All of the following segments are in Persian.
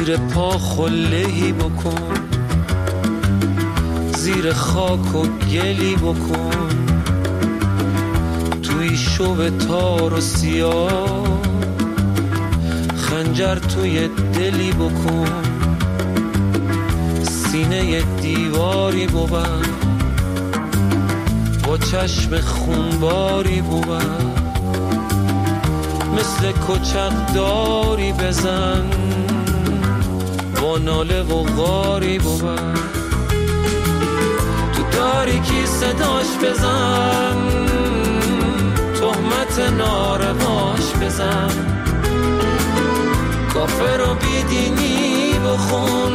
زیر پا خلهی بکن، زیر خاک و گلی بکن، توی شب تار و سیاه خنجر توی دلی بکن، سینه دیواری بود با چشم خونباری بود، مثل کچق داری بزن با ناله و غاری بود، تو تاریکی صداش بزن، تهمت نارواش بزن، کافر و بیدینی بخون،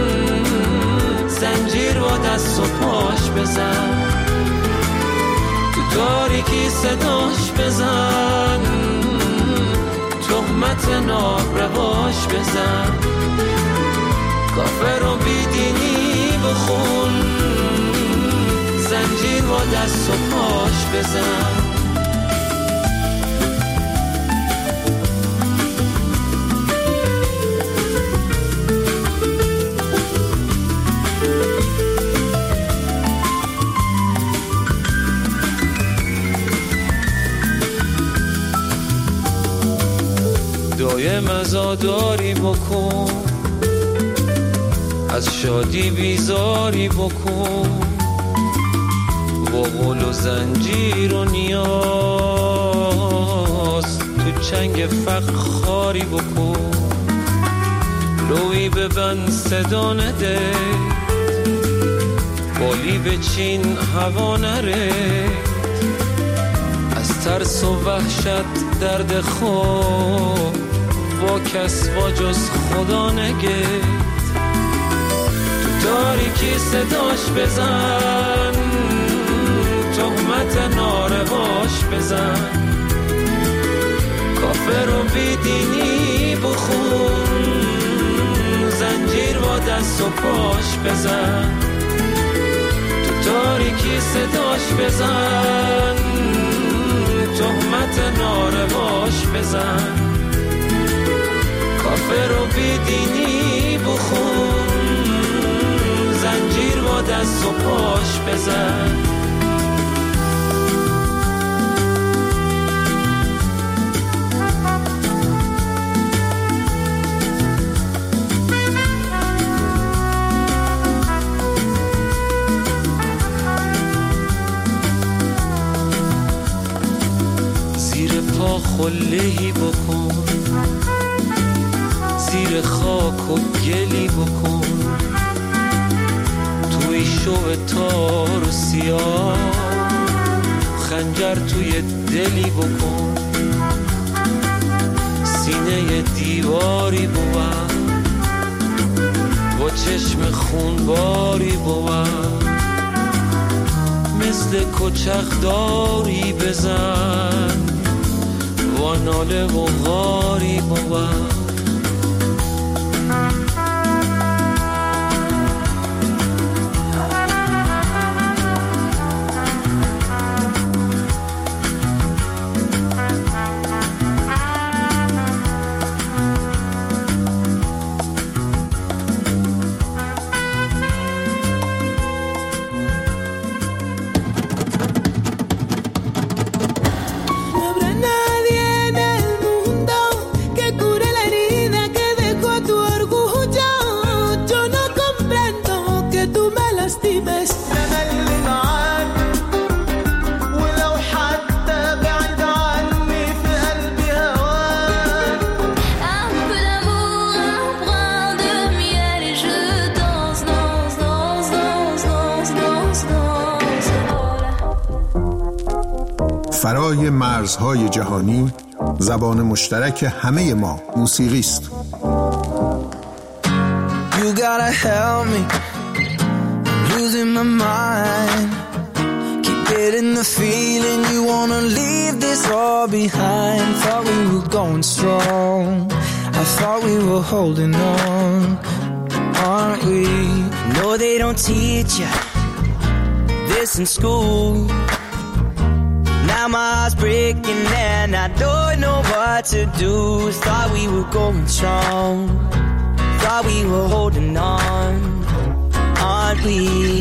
زنجیر با دست و پاش بزن، تو تاریکی صداش بزن، تهمت نارواش بزن، کافر و بیدینی بخون، زنجیر با دست و پاش بزن. دایم عزاداری بکن، از شادی بیزاری بکن، با قول و زنجیر و نیاز تو چنگ فقر خاری بکن، روی ببند صدا نده، بالی به چین هوا نره، از ترس و وحشت درد خود با کس با جز خدا نگه، تو تاریکی صداش بزن، تهمت نارواش بزن، کافر و بیدینی بخون، زنجیر با دست و پاش بزن، تو تاریکی صداش بزن، تهمت نارواش بزن، کافر و بیدینی بخون، زنجیر با دست و پاش بزن. زیر پا خلهی بکن، زیر خاک و گلی بکن، توی شب تار و سیاه خنجر توی دلی بکن، سینه دیواری بود با چشم خونباری بود، مثل کچق داری بزن و ناله و غاری بود. فرای مرزهای جهانی، زبان مشترک همه ما موسیقی است. You gotta help me, losing my mind, keep getting the feeling you wanna leave this all behind. Thought we were going strong, I thought we were holding on, aren't we? No, they don't teach you this in school. Now my heart's breaking and I don't know what to do. Thought we were going strong, while we were holding on, aren't we?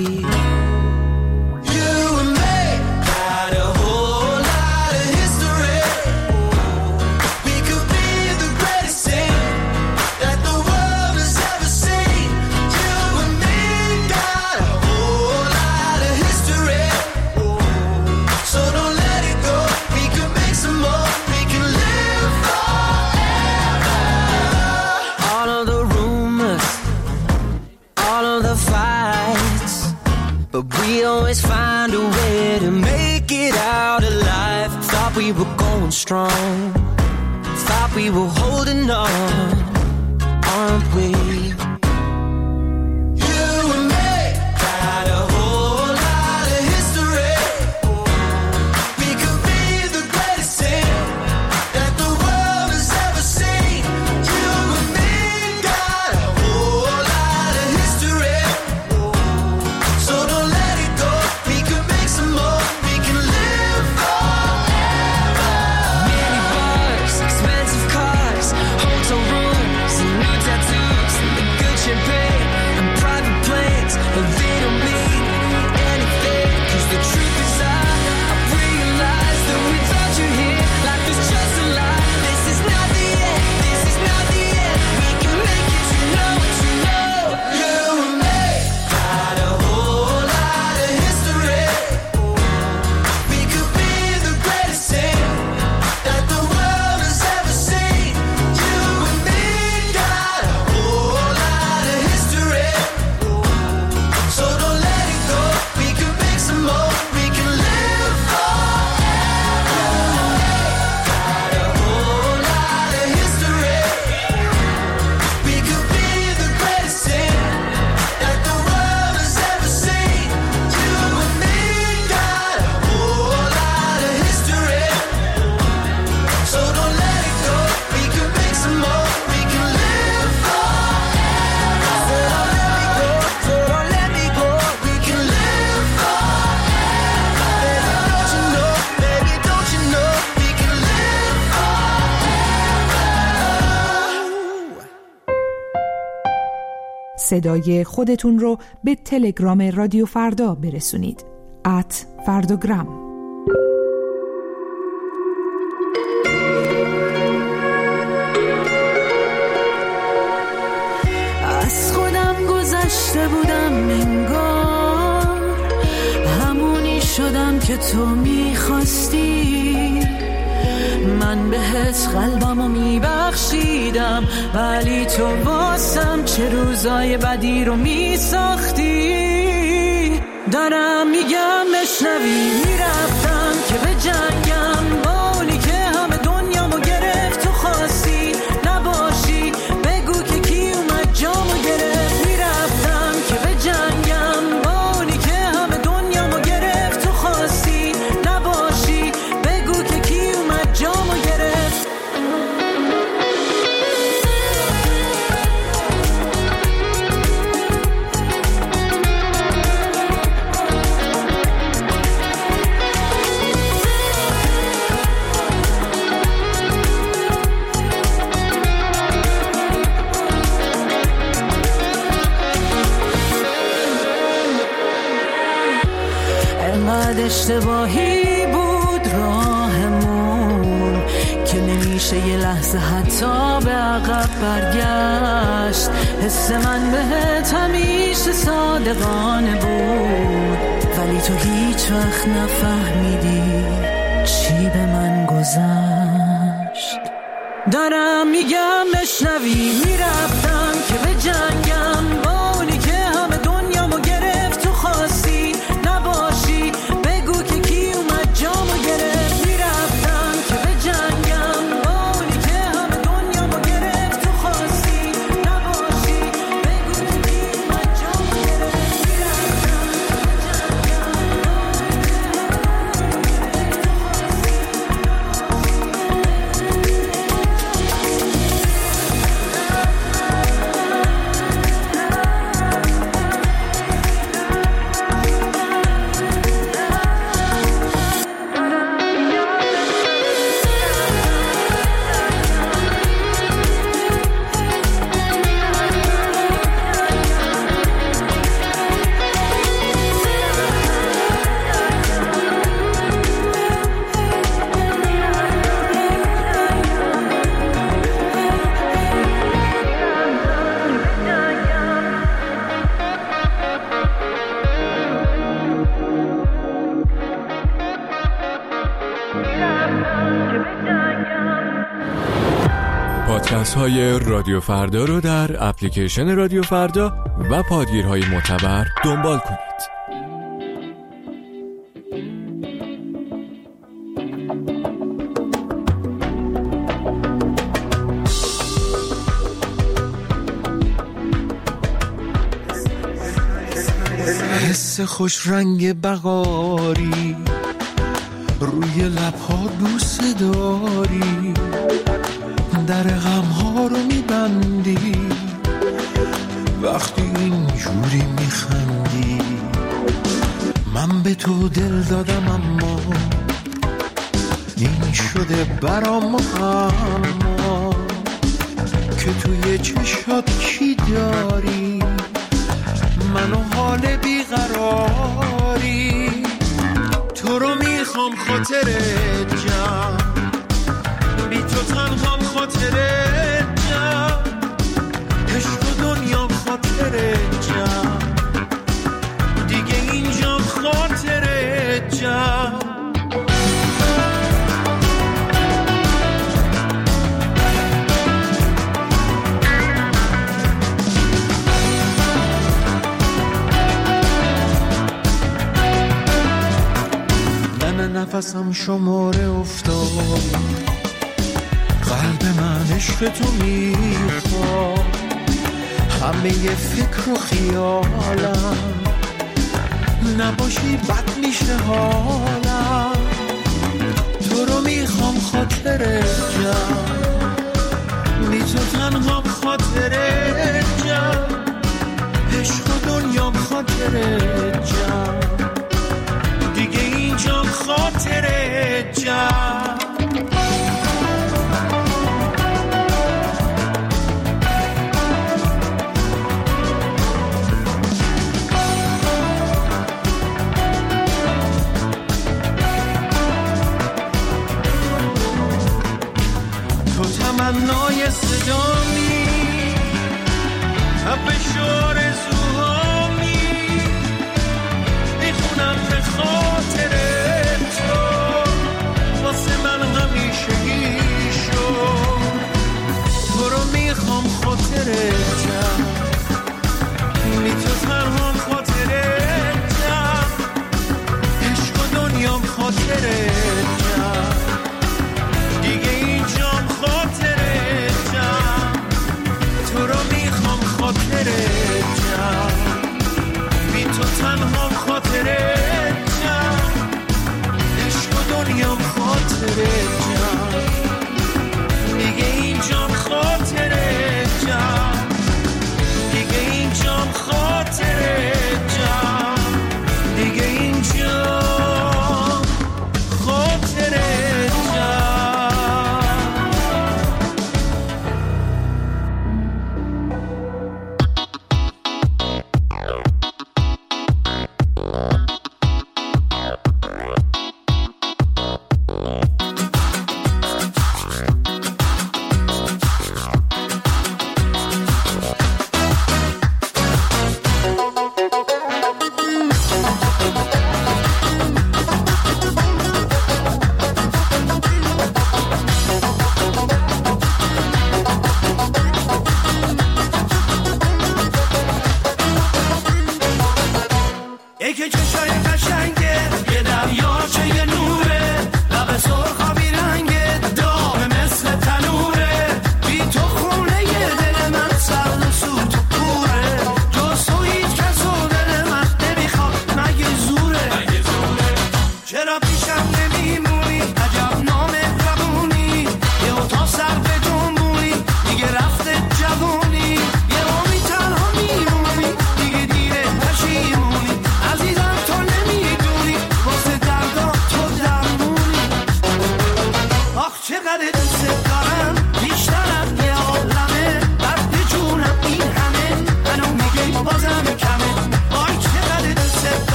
You and me got a whole lot of history. We could be the greatest thing that the world has ever seen. You and me got a whole lot of history. So don't let it go. We can make some more. We can live forever. All of the rumors, all of the fights, but we always find a way to make it out alive. Thought we were going strong, thought we were holding on, aren't we? You and me got a whole lot of history. We could be the greatest thing that the world has ever seen. You and me got a whole lot of history. So don't let it go. We can make some more. We can live forever. Many bars, expensive cars, hotel rooms, and new tattoos, and the good champagne and private planes, but they don't mean anything. 'Cause the truth is I've realized that without you here, life is just a lie. This is not the end. This is not the end. We can make it. You know what you know. You and me got a whole lot of history. We could be the greatest thing that the world has ever seen. You and me got a whole lot of history. So don't let it go. We can make some more. We can live forever. Got a whole lot of history. We could be the greatest thing that the world has ever seen. You and me got a whole lot of history. So don't let it go. We can make some more. We can live forever. So don't let me go. We can live forever. Don't you know, baby, don't you know, we can live forever. صدای خودتون رو به تلگرام رادیو فردا برسونید. @فرداگرام. از خودم گذشته بودم انگار، همونی شدم که تو میخواستی. من بهت قلبمو میبخشیدم، ولی تو واسم چه روزای بدی رو میساختی. دارم میگم بشنوی، میرفتم که به جنگم با اونی که همه دنیامو گرفت. تو خواستی نباشی، بگو که کی اومد جامو گرفت. میرفتم که به جنگم با اونی که همه دنیامو گرفت. تو خواستی نباشی، بگو که کی اومد جامو گرفت. انقدر اشتباهی بود راهمون که نمیشه یه لحظه حتی به عقب برگشت. حس من بهت همیشه صادقانه بود، ولی تو هیچ وقت نفهمیدی چی به من گذشت. دارم میگم بشنوی، میرفتم که به جنگم با اونی که همه دنیامو گرفت. تو خواستی نباشی، بگو که کی اومد جامو گرفت. میرفتم که به جنگم با اونی که همه دنیامو گرفت. تو خواستی نباشی، بگو که کی اومد جامو گرفت. میرفتم که به جنگم پادکست های رادیو فردا رو در اپلیکیشن رادیو فردا و پادگیرهای معتبر دنبال کنید. حس خوش رنگ بهاری روی لب‌ها دوست داری، در غم‌ها رو می‌بندی وقتی اینجوری می‌خندی. من به تو دل دادم اما این شده برام اما که توی چشات چی داری، منو حال بیقراری. تو رو میخوام خاطرت جمع، بی تو تنهام خاطرت جمع، عشق و دنیام خاطرت جمع، دیگه اینجام خاطرت جمع. نفسم شماره افتاد، قلب من عشق تو میخواد، همه فکر و خیالم نباشی بد میشه حالم. تو رو میخوام خاطرت جمع، بی تو تنهام خاطرت جمع، عشق و دنیام خاطرت جمع، دیگه اینجام خاطرت جمع. تو تمنای صدامی، حبش آرزوهامی، میخونم به خاطر تو، واسه من همیشه ایشو. تو رو میخوام خاطرت جمع، بی تو تنهام خاطرت جمع، عشق و دنیام خاطرت جمع، دیگه اینجام خاطرت جمع. تو رو میخوام خاطرت جمع.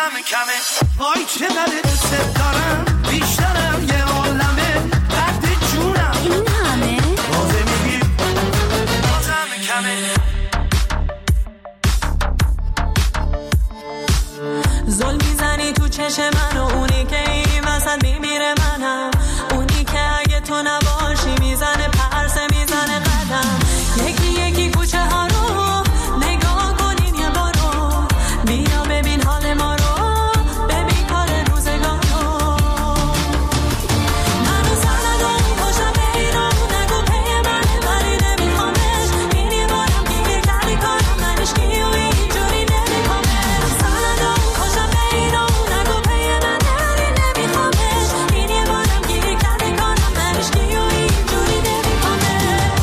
بازم کمه وای چقدر دوست دارم بیشترم یه عالمه درد جونم این همه بازه میگی بازم کمه ظلم میزنی تو چشم من و اونی که این وسط میمیره منم اونی که اگه تو نباشی میزنه پرسه میزنه قدم یکی یکی کوچه ها رو نگاه کنین یه بارو بیا ببین حال ما رو ببین کار روزگار رو منو سردم خوشم به ایران نگو پی منه ولی نمیخوامش اینی بارم گیگه کردی کارم منش کی و اینجوری نمیخوامش سردم خوشم به ایران نگو پی منه ولی نمیخوامش اینی بارم گیگه کردی کارم منش کی و اینجوری نمیخوامش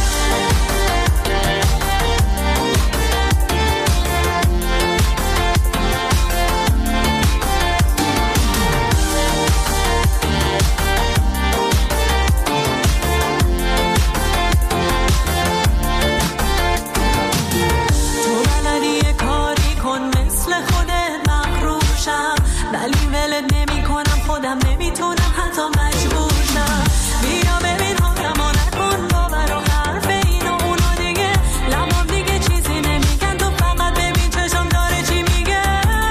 تو بلدی یه کاری کن مثل خودت مغروشم ولی ولت نمی کنم خودم نمیتونم حتی مجبور شم بیا ببین حالمو نکن باور و حرف این و اونا دیگه لبام دیگه چیزی نمیگن تو فقط ببین چشم داره چی میگه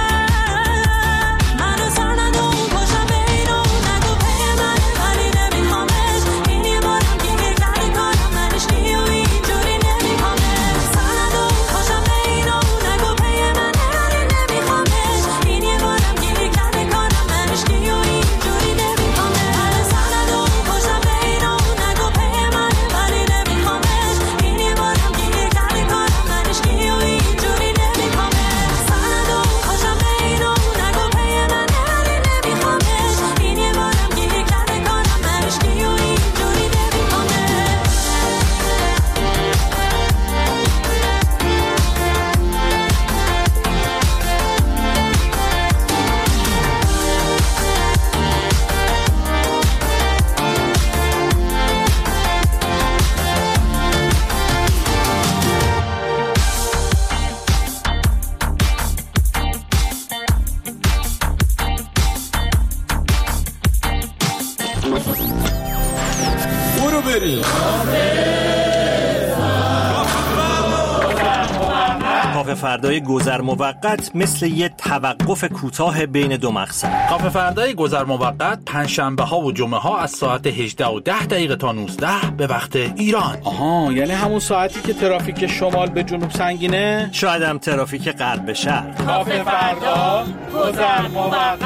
منو سر نده اون پشم به این و اون نگو پی منه ولی نمیخوامش اینی بارم گیگه کردی کارم منش کی و اینجوری نمیخوامش سر نده اون پشم به این و اون نگو پی منه ولی نمیخوامش اینی بارم گیگه کردی کارم منش کی و اینجوری نمیخوامش سر نده اون پشم به این و اون نگو پی منه ولی نمیخوامش اینی بارم گیگه کردی کارم منش کی و اینجوری نمیخوامش سر نده اون پشم به این و اون نگو پی منه ولی نمیخوامش اینی بارم گیگه کردی کارم منش کی و اینجوری نمیخوامش برو بریم کافه فردای گذر موقت مثل یه توقف کوتاه بین دو مقصد. کافه فردای گذر موقت پنجشنبه ها و جمعه ها از ساعت 18:10 تا 19 به وقت ایران. آها، یعنی همون ساعتی که ترافیک شمال به جنوب سنگینه؟ شاید هم ترافیک غرب به شرق. کافه فردا گذر موقت.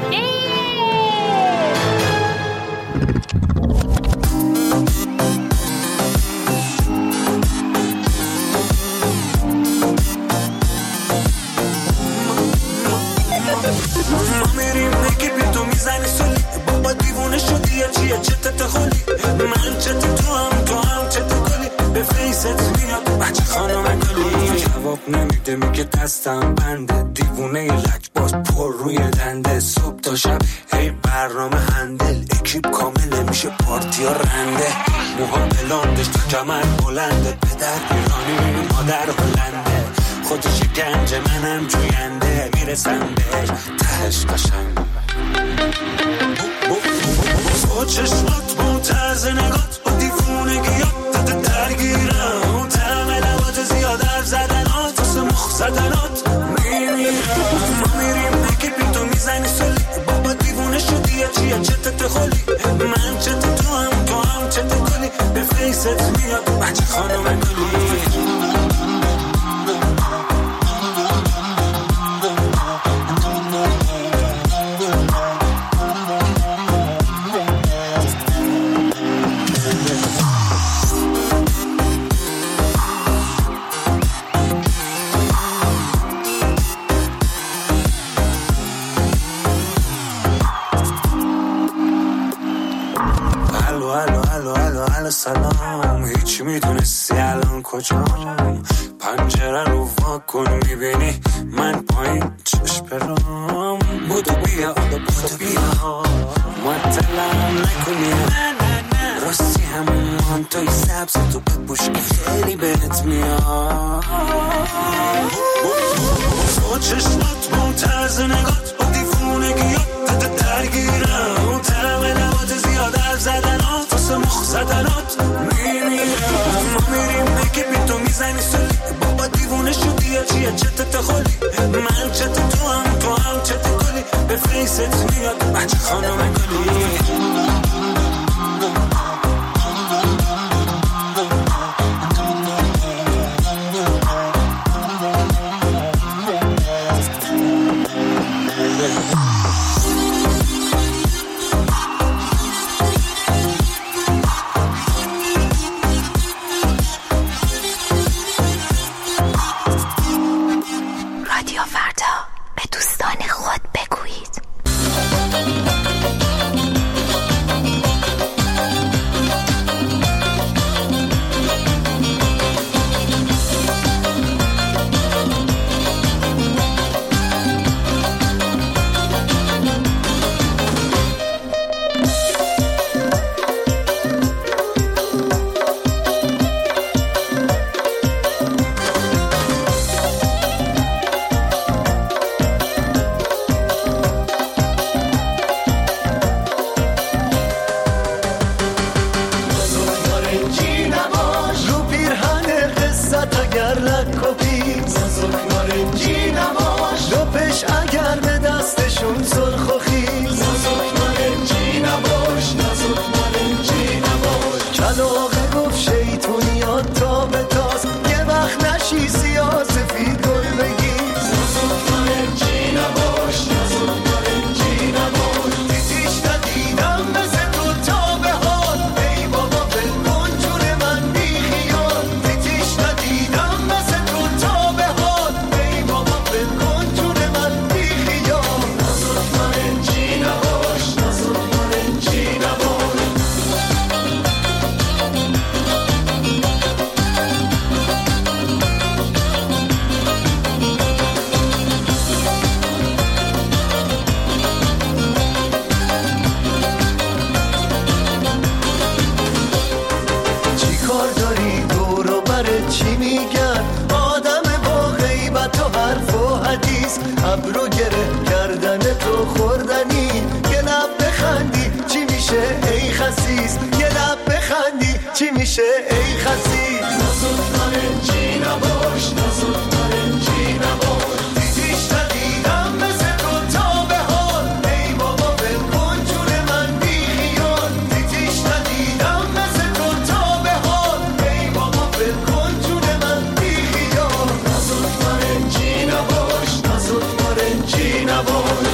ما میریم نگی بی تو میزنی سولی بابا دیوونه شدی یا چیه چتت خولی من چت تو هم چت گلی به فیست میاد بچه خانم گلی جواب نمیده میگه دستم بنده دیوونه لک باز پر روی دنده صبح تا شب هی برنامه هندل اکیپ کامل نمیشه پارتی ها رنده موها بلاندش تا کمر بلنده پدر ایرانی مادر هلنده خودش گنج منم جوینده میرسم بهش تهش قشنگ با چشمات ممتاز نگات با دیوونگیات درگیرم و طعم لبات زیاد حرف زدنات واسه مخ زدنات میمیرم ما میریم نگی بی تو میزنی سولی بابا دیوونه شدی یا چیه چتت خولی من چت تو هم چت گلی به فیست میاد بچه خانم گلی سلام هیچی میدونستی الان کجام پنجره رو واکن میبینی من پایین چشم برام بودو بیا معطلم نکنی راستی همون توی سبز تو بپوش که خیلی بهت میاد با چشمات ممتاز نگات با زدنات میمیرم. ما میریم که بی تو میزنی سولی، بابا دیوونه شدی یا چیه چتت خالی، من چت تو هم چت گلی، به فیست میاد بچه خانم گلی. ابرو گره کردن تو خوردنی، یه لب بخندی چی میشه ای خسیس، یه لب بخندی چی میشه ای خسیس. نازک نارنجی نباش، نازک نارنجی نباش، دیدیش ندیدم مثل تو تا به حال، ای بابا بکن جون من بی خیال، دیدیش ندیدم مثل تو تا به حال، ای بابا بکن جون من بی خیال. نازک نارنجی نباش، نازک نارنجی نباش.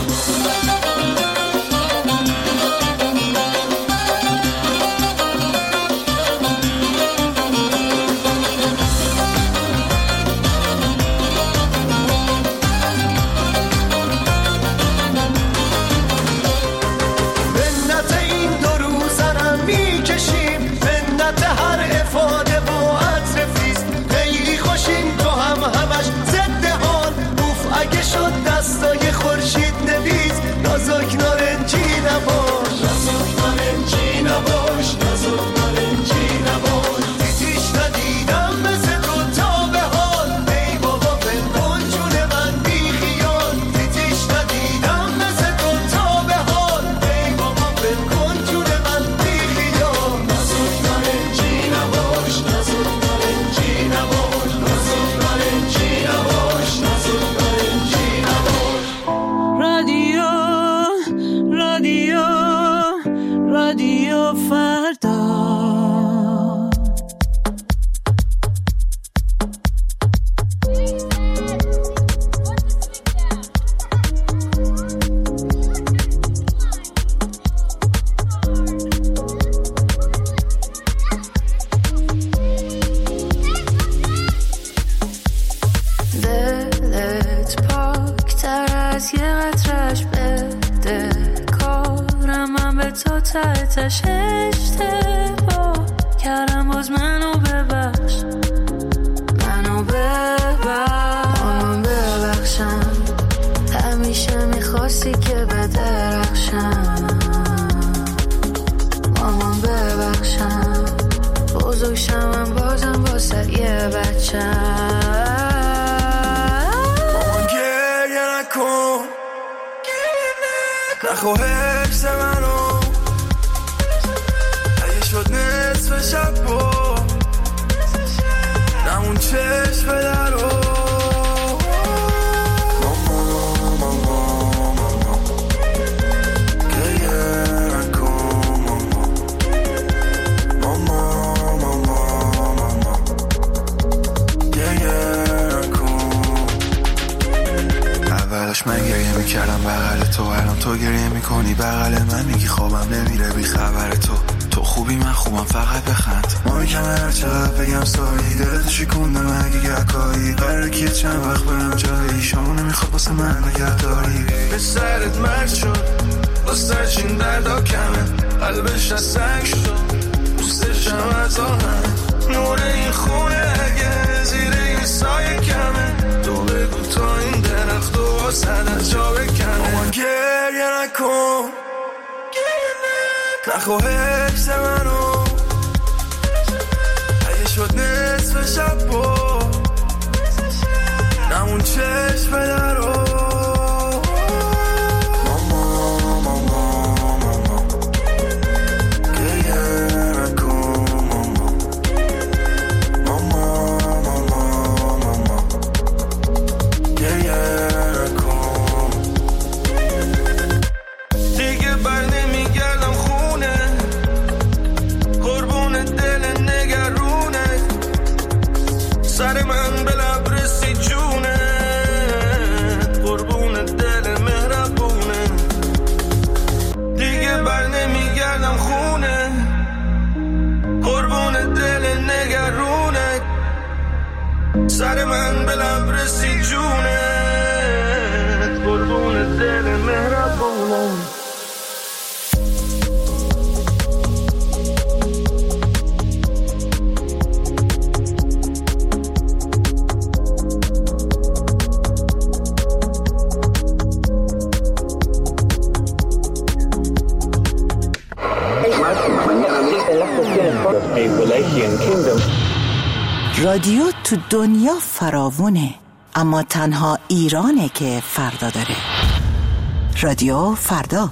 دستای خورشید نویس، نازک نارنجی نباش، نازک نارنجی نباش، نازک نارنجی نباش، دیدیش ندیدم مثل تو تا به حال، ای بابا بکن جون من بی خیال، دیدیش ندیدم مثل تو تا به حال، ای بابا بکن جون من بی خیال. نازک نارنجی نباش، نازک نارنجی نباش، نازک نارنجی نباش، نازک نارنجی رادیو فردا. دلت پاکتر از یه قطرش بده، کارم من به تو تحتش اشتباه کردم، باز منو ببخش، منو ببخش، منو ببخشم، همیشه میخواستی که بدرخشم، مامان ببخشم، بزرگ شم بازم واسه یه بچم. نخوا حفظ منو اگه شد شب با نمون چشم در رو اولش من گریه میکردم بغل تو، الان تو گریه میکنی بغل من، میگی خوابم نمیره بی خبر تو خوبی من خوبم فقط بخند. ما میگم هر چقدر بگم سایی دلتو شکوندم اگه گرکایی قراره که چند وقت برم جایی شما نمیخواد واسه من نگهداری. به سرت مرد شد واسه چین دردا کمه قلبش از سنگ شد دوستشم از آهن نور این خونه اگه زیر این سایه کمه تو بگو تا این درخت و واسه از جا بکنه. اما گریه نکن نخو حفظ منو اگه شد نصف شب با نمون چشم در رو سر من به لب رسی جونه قربون دل مهربونه دیگه بر نمیگردم خونه قربون دل نگرونه سر من به لب رسی جونه قربون دل مهربونه. رادیو تو دنیا فراوونه اما تنها ایرانه که فردا داره. رادیو فردا.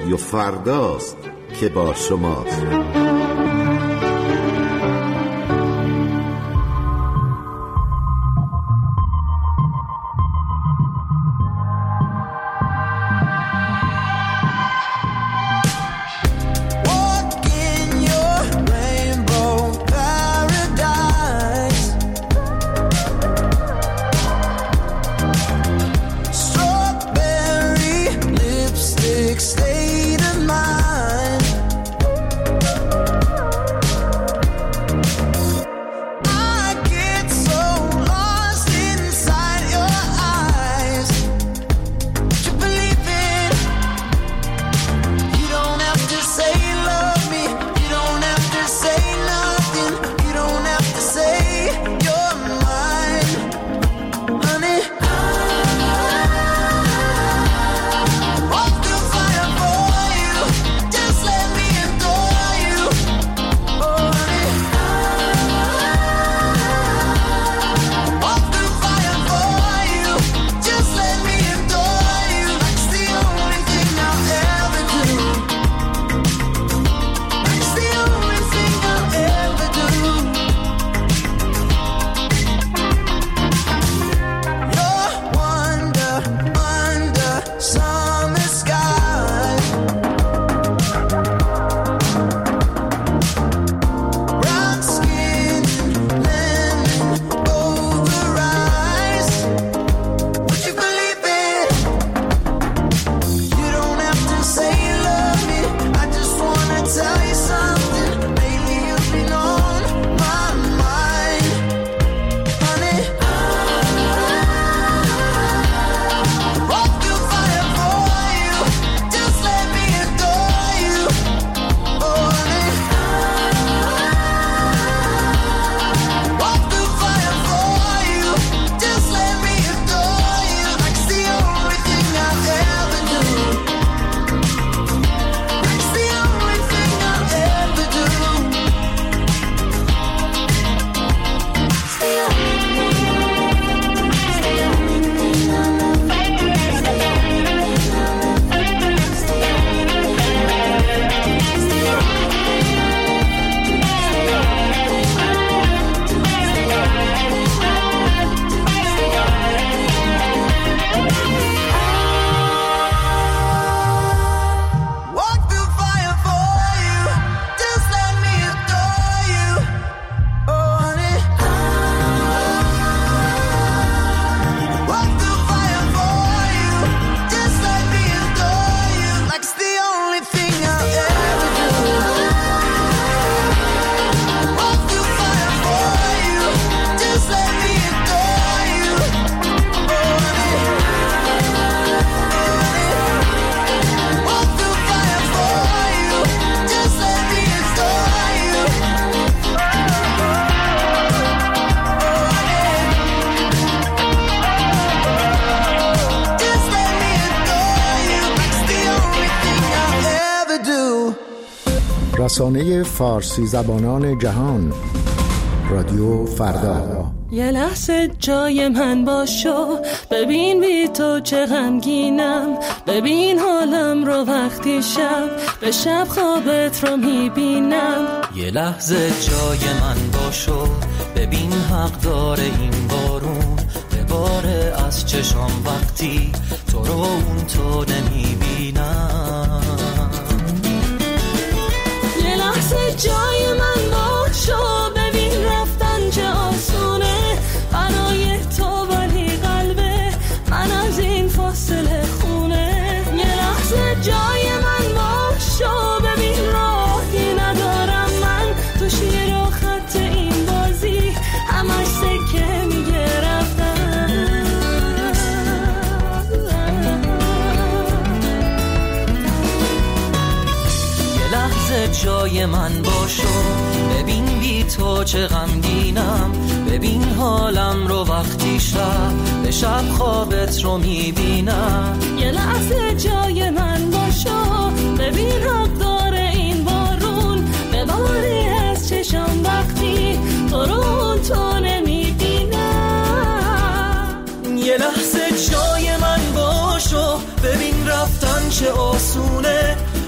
رادیو فرداست که با شماست. رسانه فارسی زبانان جهان، رادیو فردا. یه لحظه جای من باشو، ببین بی تو چه غمگینم، ببین حالم رو وقتی شب به شب خوابت رو میبینم. یه لحظه جای من باشو، ببین حق داره این بارون بباره از چشام وقتی تو رو اون تو نمیبینم. یه لحظه جای من باشو، ببین رفتن چه آسونه برای تو، ولی قلبه من از این فاصله خونه. یه لحظه جای من باشو، ببین راهی ندارم من تو شیر و خط این بازی، همش سکه میگه رفتن. یه لحظه جای من باشو، ببین بی تو چه غمگینم، ببین حالم رو وقتی شب به شب خوابت رو میبینم. یه لحظه جای من باشو، ببین حق داره این بارون بباری از چشم وقتی تو رو تو نمیبینم. یه لحظه جای من باشو، ببین رفتن چه آسونه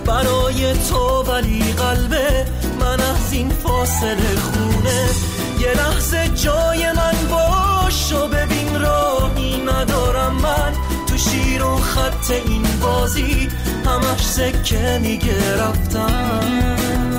فاصله خونه. یه لحظه جای من باش و ببین راهی ندارم من تو شیر و خط این بازی، همش سکه میگه رفتم.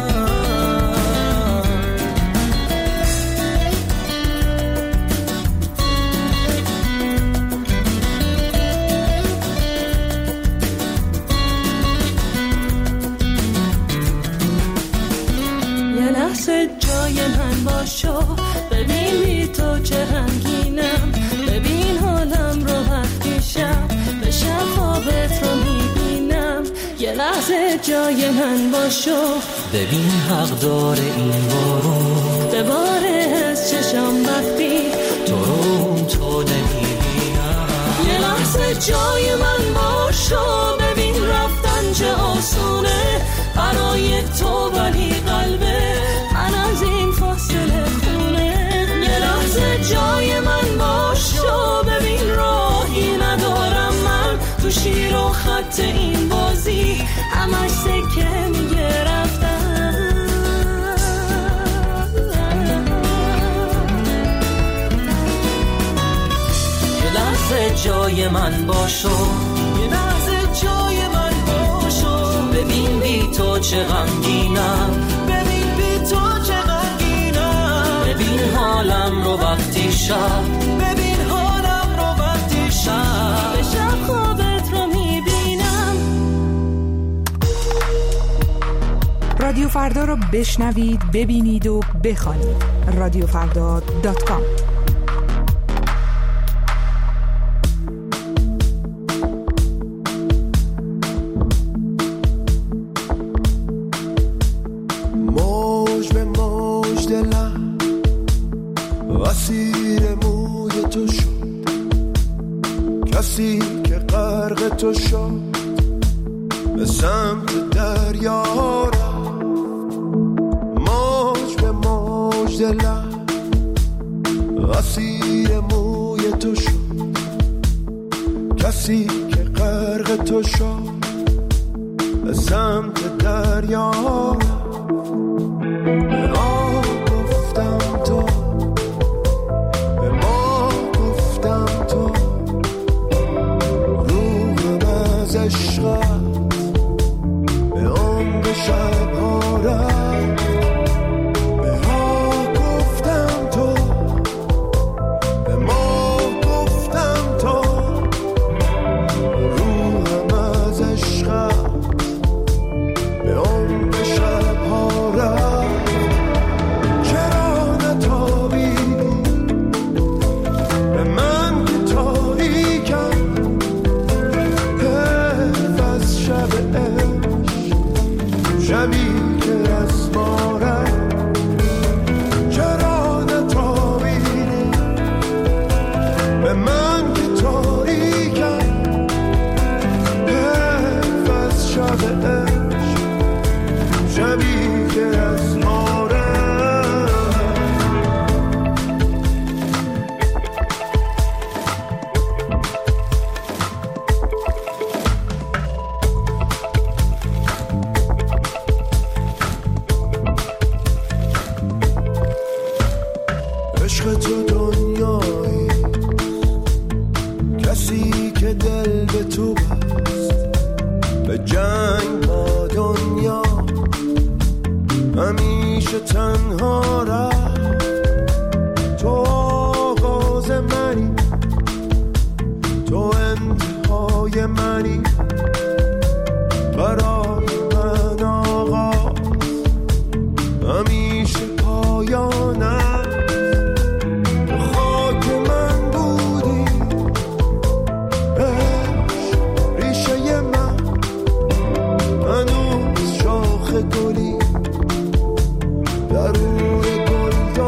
جای من باشو ببین بی تو چه غمگینم، ببین حالم رو وقتی شب به شب خوابت رو میبینم. یه لحظه جای من باشو ببین حق داره این بارون به باره از چشم وقتی تو رو تو نمیبینم. یه لحظه جای من باشو ببین رفتن چه آسونه برای تو، ولی قلبه من از این فاصله خونه. یه لحظه جای من باشو ببین راهی ندارم من تو شیر و خط این بازی، همش سکه میگه رفتن. یه لحظه جای من باشو، یه لحظه جای من باشو ببین بی تو چه غمگینم، ببین بی تو چه غمگینم. ببین حالم رو وقتی شب، ببین حالم رو وقتی شب به شب خوابت رو میبینم. رادیو فردا رو بشنوید، ببینید و بخوانید. رادیوفردا.com. اسیر موی تو شد کسی که غرق تو شد، به سمت دریا رفت موج به موج دلم. اسیر موی تو شد کسی که غرق تو شد، به سمت دریا رفت. گفتم تو عشقت به عمق شبها رفت. به ها گفتم تو، به ما گفتم تو، روحم از عشقت به عمق شبها رفت. چرا نتابیدی به من که تاریکم، شبی که از ما رفت. چرا نتابیدی به من که تاریکم، حیف از شب عشق، شبی که از ما رفت. عشق تو دنیایی کسی که دل به تو بست، به جنگ با دنیا همیشه تنها رفت. تو آغاز منی، تو انتهای منی، برای من آغاز همیشه پایانم. گلی در روی گل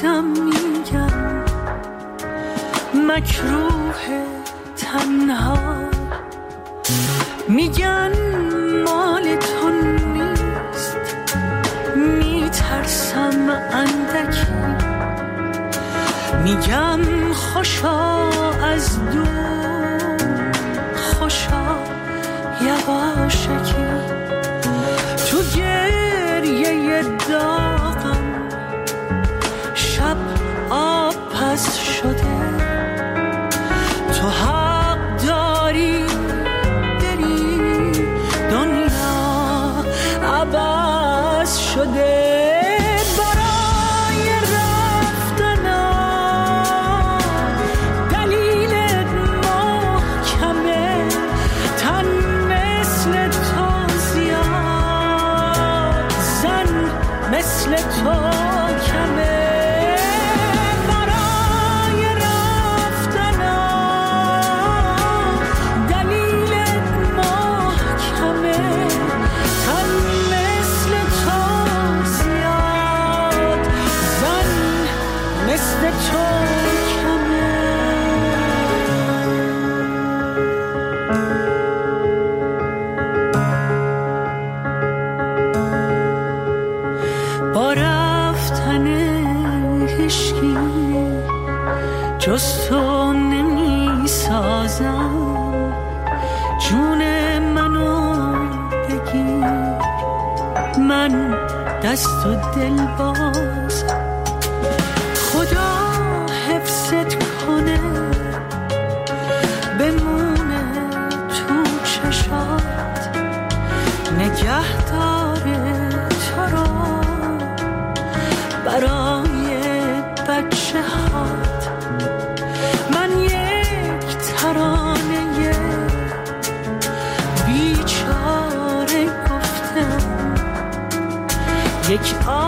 خودم میگم مکروه تنها، میگن مال تو نیست، میترسم اندکی، میگم خوشا از دور، خوشا یواشکی، تو گریه داغم شب آب پس شده، تو حق داری بری، دنیا عوض شده. مثل تو کمه برای رفتنم، دلیل محکمه، تن مثل تو زیاد، زن مثل تو کمه. با رفتن هشکی جز تو نمی سازم، جون منو بگیر، من دست و دل باز، خدا حفظت کنه، بمونه تو چشات، نگه داره تو رو برای بچه هات. من یک ترانه بیچاره گفتم، یک